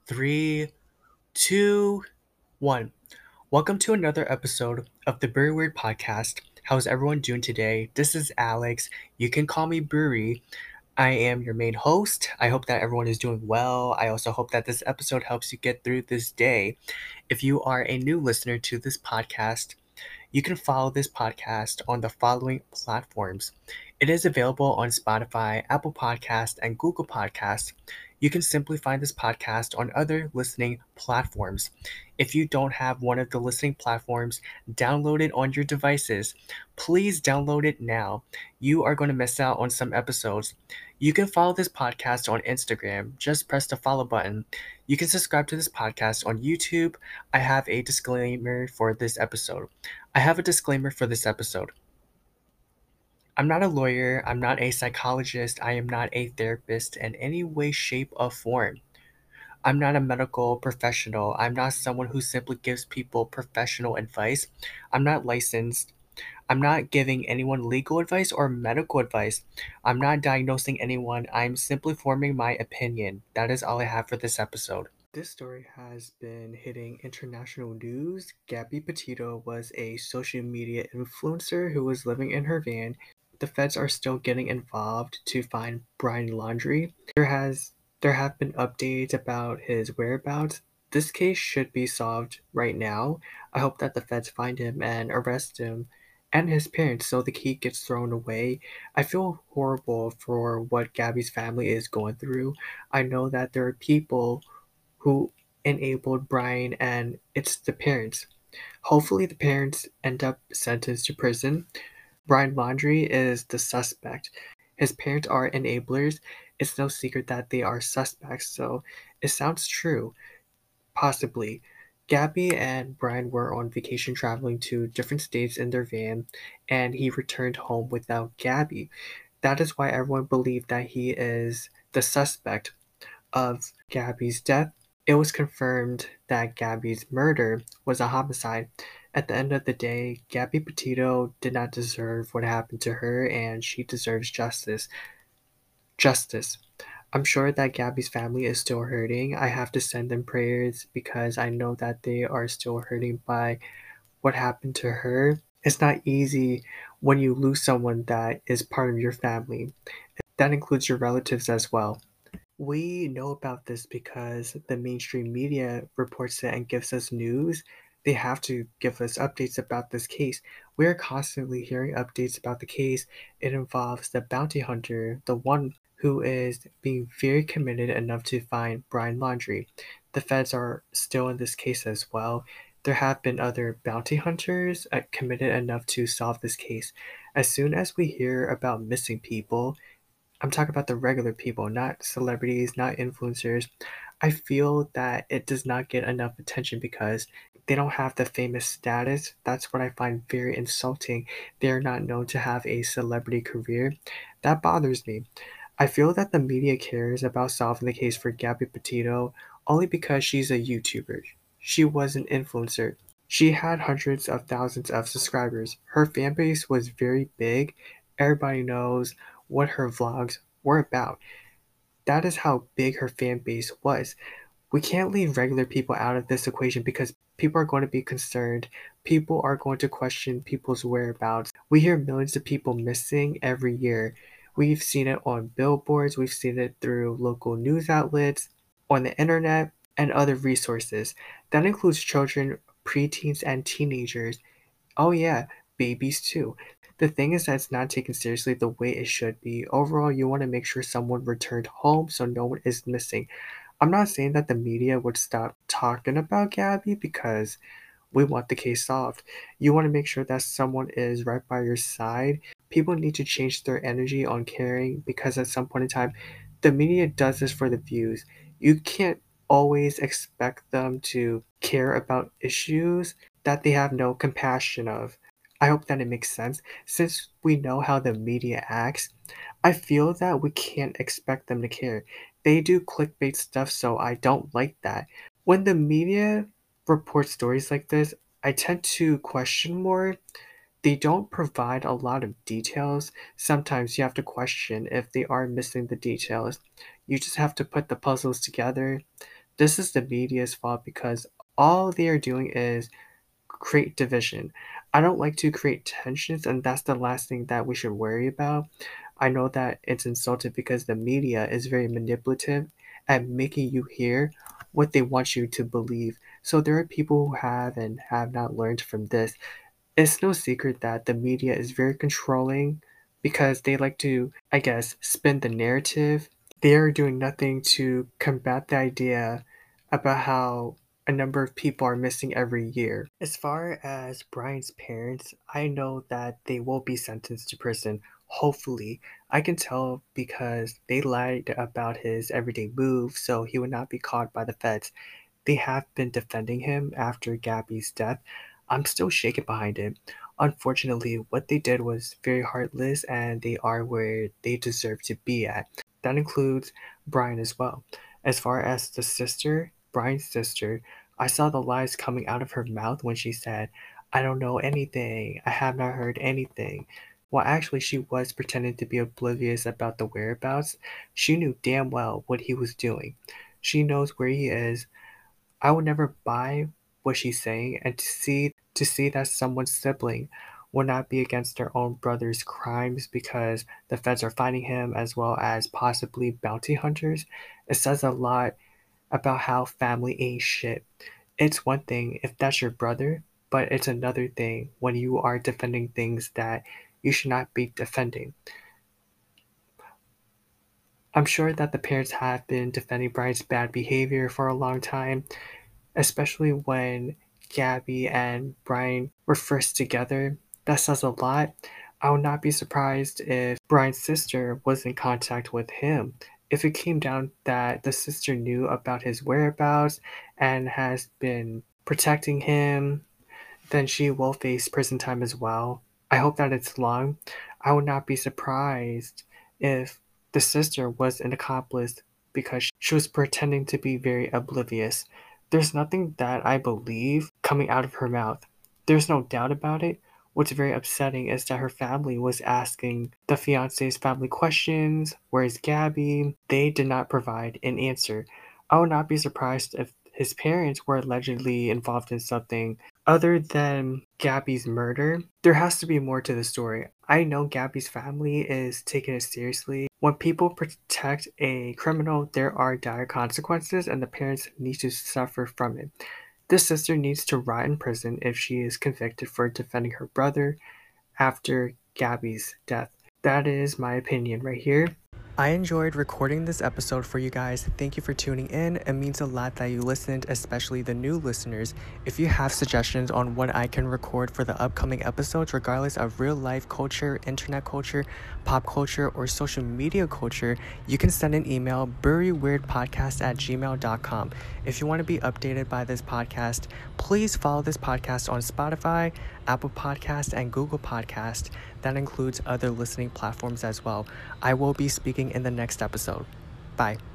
Three, two, one. Welcome to another episode of the Brewery Weird podcast. How's everyone doing today? This is Alex. You can call me Brewery. I am your main host. I hope that everyone is doing well. I also hope that this episode helps you get through this day. If you are a new listener to this podcast, you can follow this podcast on the following platforms. It is available on Spotify, Apple Podcast, and Google Podcasts. You can simply find this podcast on other listening platforms. If you don't have one of the listening platforms, download it on your devices. Please download it now. You are going to miss out on some episodes. You can follow this podcast on Instagram. Just press the follow button. You can subscribe to this podcast on YouTube. I have a disclaimer for this episode. I'm not a lawyer, I'm not a psychologist, I am not a therapist in any way, shape, or form. I'm not a medical professional. I'm not someone who simply gives people professional advice. I'm not licensed. I'm not giving anyone legal advice or medical advice. I'm not diagnosing anyone. I'm simply forming my opinion. That is all I have for this episode. This story has been hitting international news. Gabby Petito was a social media influencer who was living in her van. The feds are still getting involved to find Brian Laundrie. There have been updates about his whereabouts. This case should be solved right now. I hope that the feds find him and arrest him and his parents so the key gets thrown away. I feel horrible for what Gabby's family is going through. I know that there are people who enabled Brian, and it's the parents. Hopefully, the parents end up sentenced to prison. Brian Laundrie is the suspect. His parents are enablers. It's no secret that they are suspects, so it sounds true. Possibly. Gabby and Brian were on vacation traveling to different states in their van, and he returned home without Gabby. That is why everyone believed that he is the suspect of Gabby's death. It was confirmed that Gabby's murder was a homicide. At the end of the day, Gabby Petito did not deserve what happened to her, and she deserves justice. Justice. I'm sure that Gabby's family is still hurting. I have to send them prayers because I know that they are still hurting by what happened to her. It's not easy when you lose someone that is part of your family. That includes your relatives as well. We know about this because the mainstream media reports it and gives us news. They have to give us updates about this case. We are constantly hearing updates about the case. It involves the bounty hunter, the one who is being very committed enough to find Brian Laundrie. The feds are still in this case as well. There have been other bounty hunters committed enough to solve this case. As soon as we hear about missing people, I'm talking about the regular people, not celebrities, not influencers. I feel that it does not get enough attention because they don't have the famous status. That's what I find very insulting. They are not known to have a celebrity career. That bothers me. I feel that the media cares about solving the case for Gabby Petito only because she's a YouTuber. She was an influencer. She had hundreds of thousands of subscribers. Her fan base was very big. Everybody knows what her vlogs were about. That is how big her fan base was. We can't leave regular people out of this equation because people are going to be concerned. People are going to question people's whereabouts. We hear millions of people missing every year. We've seen it on billboards, we've seen it through local news outlets, on the internet, and other resources. That includes children, preteens, and teenagers. Oh, yeah, babies too. The thing is that it's not taken seriously the way it should be. Overall, you want to make sure someone returned home so no one is missing. I'm not saying that the media would stop talking about Gabby because we want the case solved. You want to make sure that someone is right by your side. People need to change their energy on caring because at some point in time, the media does this for the views. You can't always expect them to care about issues that they have no compassion of. I hope that it makes sense. Since we know how the media acts, I feel that we can't expect them to care. They do clickbait stuff, so I don't like that. When the media reports stories like this, I tend to question more. They don't provide a lot of details. Sometimes you have to question if they are missing the details. You just have to put the puzzles together. This is the media's fault because all they are doing is create division. I don't like to create tensions, and that's the last thing that we should worry about. I know that it's insulting because the media is very manipulative at making you hear what they want you to believe. So there are people who have and have not learned from this. It's no secret that the media is very controlling because they like to, I guess, spin the narrative. They are doing nothing to combat the idea about how a number of people are missing every year. As far as Brian's parents, I know that they will be sentenced to prison. Hopefully. I can tell because they lied about his everyday moves so he would not be caught by the feds. They have been defending him after Gabby's death. I'm still shaken behind it. Unfortunately, what they did was very heartless and they are where they deserve to be at. That includes Brian as well. As far as the sister, Brian's sister, I saw the lies coming out of her mouth when she said, I don't know anything. I have not heard anything. Well, actually, she was pretending to be oblivious about the whereabouts. She knew damn well what he was doing. She knows where he is. I would never buy what she's saying, and to see that someone's sibling will not be against their own brother's crimes because the feds are finding him as well as possibly bounty hunters, it says a lot about how family ain't shit. It's one thing if that's your brother, but it's another thing when you are defending things that you should not be defending. I'm sure that the parents have been defending Brian's bad behavior for a long time, especially when Gabby and Brian were first together. That says a lot. I would not be surprised if Brian's sister was in contact with him. If it came down that the sister knew about his whereabouts and has been protecting him, then she will face prison time as well. I hope that it's long. I would not be surprised if the sister was an accomplice because she was pretending to be very oblivious. There's nothing that I believe coming out of her mouth. There's no doubt about it. What's very upsetting is that her family was asking the fiance's family questions. Where's Gabby? They did not provide an answer. I would not be surprised if his parents were allegedly involved in something other than Gabby's murder. There has to be more to the story. I know Gabby's family is taking it seriously. When people protect a criminal, there are dire consequences, and the parents need to suffer from it. This sister needs to rot in prison if she is convicted for defending her brother after Gabby's death. That is my opinion right here. I enjoyed recording this episode for you guys. Thank you for tuning in. It means a lot that you listened, especially the new listeners. If you have suggestions on what I can record for the upcoming episodes, regardless of real life culture, internet culture, pop culture, or social media culture, you can send an email, buryweirdpodcast@gmail.com. If you want to be updated by this podcast, please follow this podcast on Spotify, Apple Podcast, and Google Podcast. That includes other listening platforms as well. I will be speaking in the next episode. Bye.